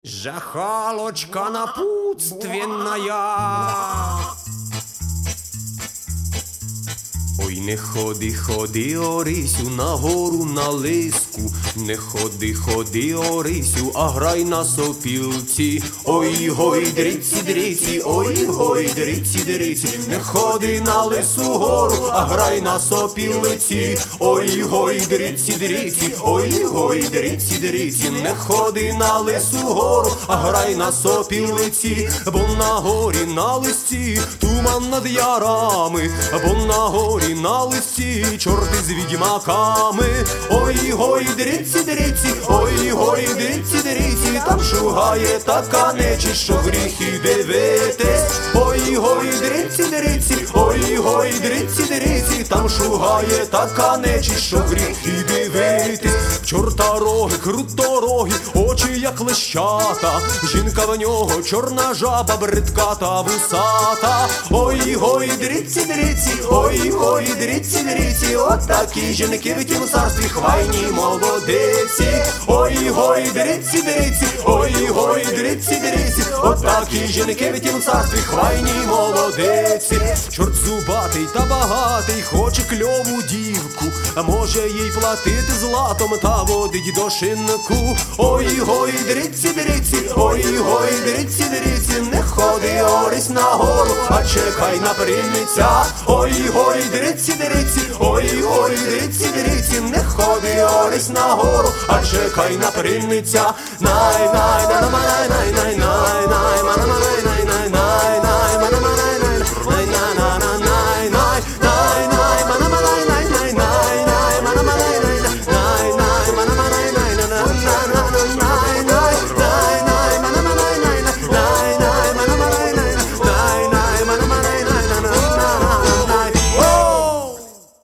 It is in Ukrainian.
Жахалочка напутственная. Ой, не ходи, ходи, Орисю, на гору на лиску. Не ходи, ходи, Орисю, а грай на сопілці. Ой, гой, дриці, дриці, ой, гой, дриці, дриці. Не ходи на лису гору, а грай на сопілці. Ой, гой, дриці, дриці, ой, гой, дриці, дриці. Не ходи на лису гору, а грай на сопілці. Бо на горі на листі туман над ярами, бо на горі на листі чорти з відьмаками. Ой, гой, дриці, дриці, ой, гой, дриці, дриці. Там шугає така нечисть, що гріхи дивитись. Ой, гой, дриці, дриці, ой, гой, дриці, дриці. Там шугає така нечисть, що гріхи дивитись. Чорта роги, круторогі, очі як лещата. Жінка в нього чорна жаба, бридка та вусата. Ой, гой, дриці, дриці, ой, гой, дриці, дриці. От такі жінки в тім царстві хвайні молодиці. Ой, гой, дриці, дриці, ой, гой, дриці, дриці. От такі жінки в тім царстві хвайні молодиці. Чорт зубатий та багатий хоче кльову дівку, а може їй платити златом та водить до шинку. Ой, гой, дриці, дриці, ой, гой, дриці, дриці. Не ходи, Орись, на гору, а чекай на принця. Ой, гой, дриці, дриці, ой, гой, дриці, дриці. Не ходи, Орись, на гору, а чекай на принця. Най, най, най.